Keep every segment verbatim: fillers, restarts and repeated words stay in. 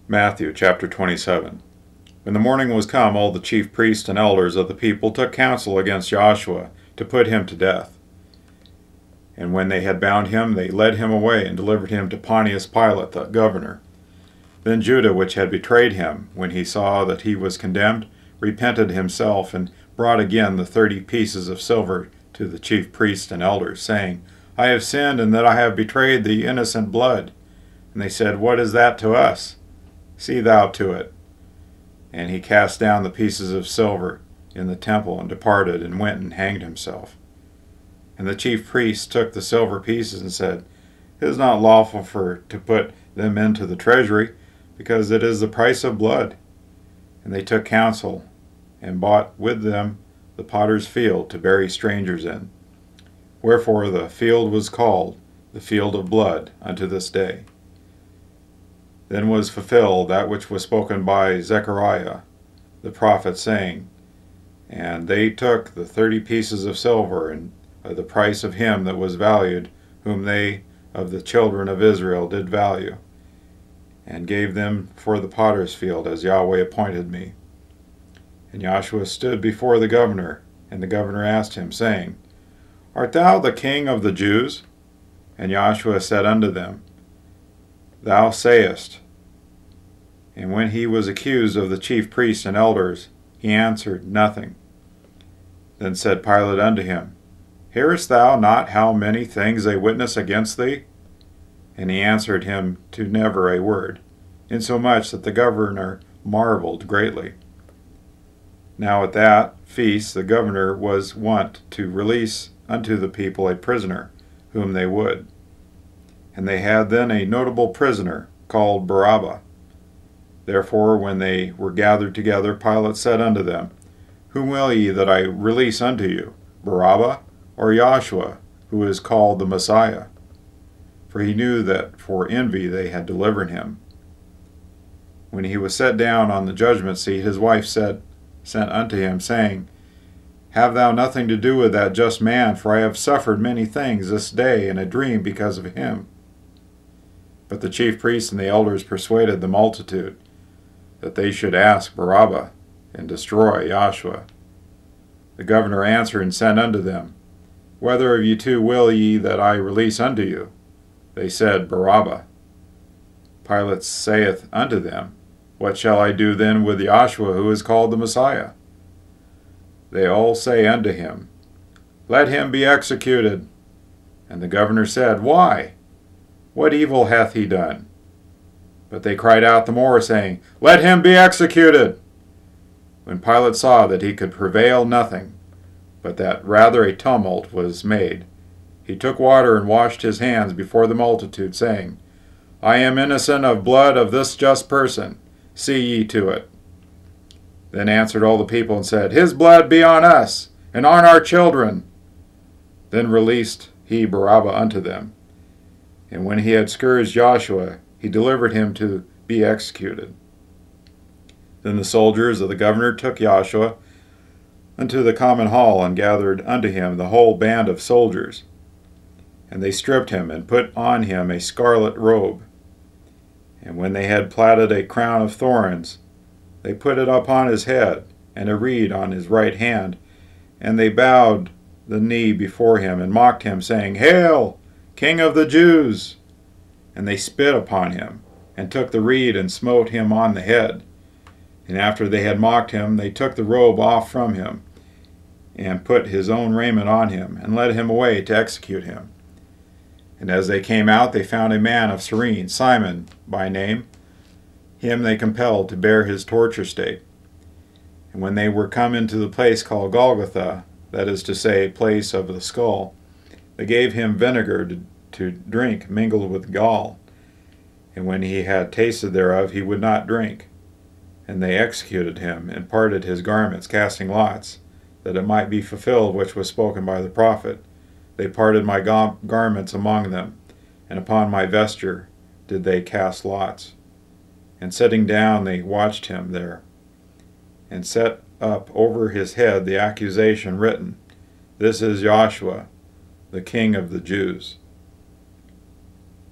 Matthew chapter twenty-seven. When the morning was come, all the chief priests and elders of the people took counsel against Joshua to put him to death. And when they had bound him, they led him away and delivered him to Pontius Pilate the governor. Then Judah, which had betrayed him, when he saw that he was condemned, repented himself, and brought again the thirty pieces of silver to the chief priests and elders, saying, I have sinned, in that I have betrayed the innocent blood. And they said, What is that to us? See thou to it. And he cast down the pieces of silver in the temple, and departed, and went and hanged himself. And the chief priests took the silver pieces, and said, It is not lawful for to put them into the treasury, because it is the price of blood. And they took counsel, and bought with them the potter's field to bury strangers in. Wherefore the field was called the field of blood unto this day. Then was fulfilled that which was spoken by Zechariah the prophet, saying, And they took the thirty pieces of silver, and uh, the price of him that was valued, whom they of the children of Israel did value, and gave them for the potter's field, as Yahweh appointed me. And Joshua stood before the governor, and the governor asked him, saying, Art thou the king of the Jews? And Joshua said unto them, Thou sayest. And when he was accused of the chief priests and elders, he answered nothing. Then said Pilate unto him, Hearest thou not how many things they witness against thee? And he answered him to never a word, insomuch that the governor marveled greatly. Now at that feast the governor was wont to release unto the people a prisoner, whom they would. And they had then a notable prisoner, called Barabbas. Therefore, when they were gathered together, Pilate said unto them, Whom will ye that I release unto you, Barabbas, or Joshua, who is called the Messiah? For he knew that for envy they had delivered him. When he was set down on the judgment seat, his wife said, sent unto him, saying, Have thou nothing to do with that just man, for I have suffered many things this day in a dream because of him. But the chief priests and the elders persuaded the multitude that they should ask Barabbas and destroy Joshua. The governor answered and said unto them, Whether of you two will ye that I release unto you? They said, Barabbas. Pilate saith unto them, What shall I do then with Joshua, who is called the Messiah? They all say unto him, Let him be executed. And the governor said, Why? What evil hath he done? But they cried out the more, saying, Let him be executed. When Pilate saw that he could prevail nothing, but that rather a tumult was made, he took water and washed his hands before the multitude, saying, I am innocent of blood of this just person. See ye to it. Then answered all the people and said, His blood be on us, and on our children. Then released he Barabbas unto them. And when he had scourged Joshua, he delivered him to be executed. Then the soldiers of the governor took Joshua unto the common hall, and gathered unto him the whole band of soldiers. And they stripped him, and put on him a scarlet robe. And when they had platted a crown of thorns, they put it upon his head, and a reed on his right hand. And they bowed the knee before him, and mocked him, saying, Hail, King of the Jews! And they spit upon him, and took the reed, and smote him on the head. And after they had mocked him, they took the robe off from him, and put his own raiment on him, and led him away to execute him. And as they came out, they found a man of Cyrene, Simon by name. Him they compelled to bear his torture state. And when they were come into the place called Golgotha, that is to say, place of the skull, they gave him vinegar to, to drink mingled with gall. And when he had tasted thereof, he would not drink. And they executed him, and parted his garments, casting lots, that it might be fulfilled which was spoken by the prophet. They parted my ga- garments among them, and upon my vesture did they cast lots. And sitting down, they watched him there, and set up over his head the accusation written, This is Joshua, the King of the Jews.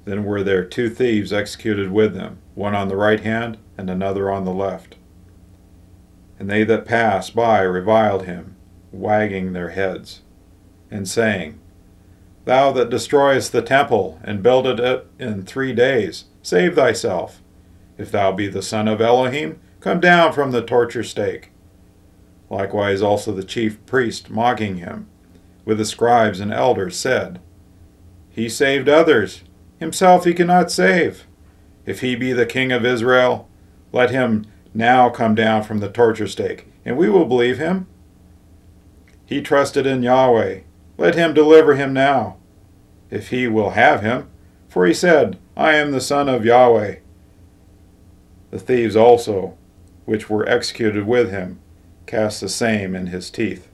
Then were there two thieves executed with them, one on the right hand and another on the left. And they that passed by reviled him, wagging their heads, and saying, Thou that destroyest the temple, and buildest it in three days, save thyself. If thou be the Son of Elohim, come down from the torture stake. Likewise also the chief priest, mocking him, with the scribes and elders, said, He saved others, himself he cannot save. If he be the King of Israel, let him now come down from the torture stake, and we will believe him. He trusted in Yahweh, let him deliver him now, if he will have him, for he said, I am the Son of Yahweh. The thieves also, which were executed with him, cast the same in his teeth.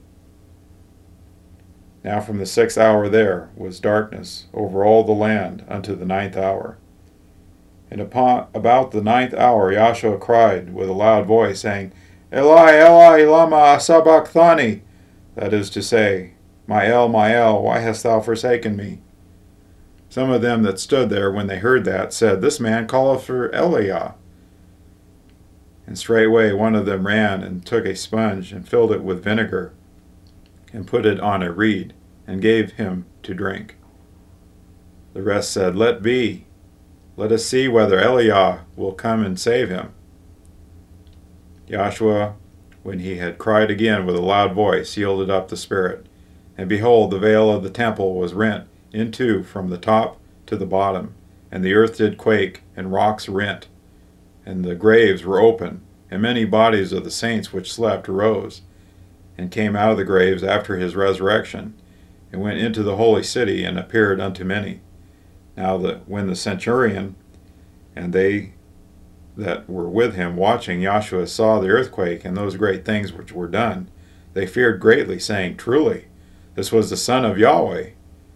Now from the sixth hour there was darkness over all the land unto the ninth hour. And upon about the ninth hour Yahshua cried with a loud voice, saying, Eli, Eli, lama sabachthani, that is to say, My El, my El, why hast thou forsaken me? Some of them that stood there when they heard that said, This man calleth for Eliah. And straightway one of them ran and took a sponge and filled it with vinegar, and put it on a reed, and gave him to drink. The rest said, Let be. Let us see whether Eliah will come and save him. Yahshua, when he had cried again with a loud voice, yielded up the spirit. And behold, the veil of the temple was rent in two from the top to the bottom, and the earth did quake, and rocks rent, and the graves were open, and many bodies of the saints which slept arose, and came out of the graves after his resurrection, and went into the holy city, and appeared unto many. Now that when the centurion and they that were with him watching Yahshua saw the earthquake and those great things which were done, they feared greatly, saying, Truly, this was the Son of Yahweh.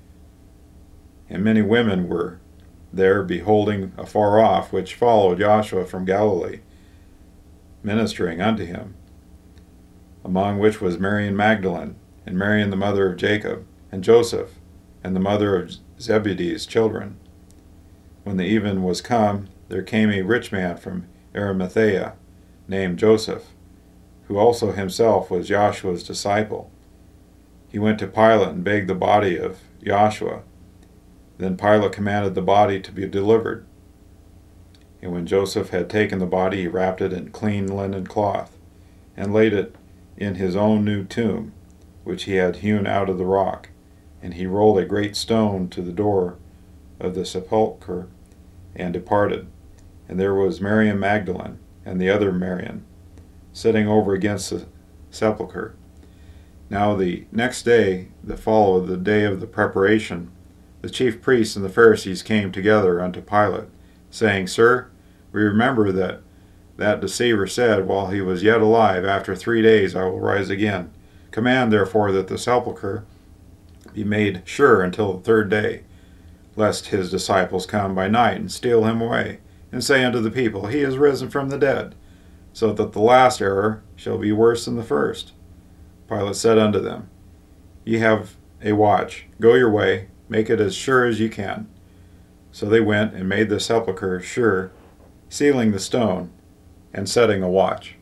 And many women were there beholding afar off, which followed Yahshua from Galilee, ministering unto him, among which was Mary Magdalene, and Mary the mother of Jacob, and Joseph, and the mother of Zebedee's children. When the even was come, there came a rich man from Arimathea, named Joseph, who also himself was Yahshua's disciple. He went to Pilate and begged the body of Yahshua. Then Pilate commanded the body to be delivered. And when Joseph had taken the body, he wrapped it in clean linen cloth, and laid it in his own new tomb, which he had hewn out of the rock. And he rolled a great stone to the door of the sepulchre, and departed. And there was Mary Magdalene, and the other Marian, sitting over against the sepulchre. Now the next day that followed the day of the preparation, the chief priests and the Pharisees came together unto Pilate, saying, Sir, we remember that that deceiver said, while he was yet alive, After three days I will rise again. Command therefore that the sepulchre be made sure until the third day, lest his disciples come by night and steal him away, and say unto the people, He is risen from the dead, so that the last error shall be worse than the first. Pilate said unto them, Ye have a watch, go your way, make it as sure as ye can. So they went and made the sepulchre sure, sealing the stone, and setting a watch.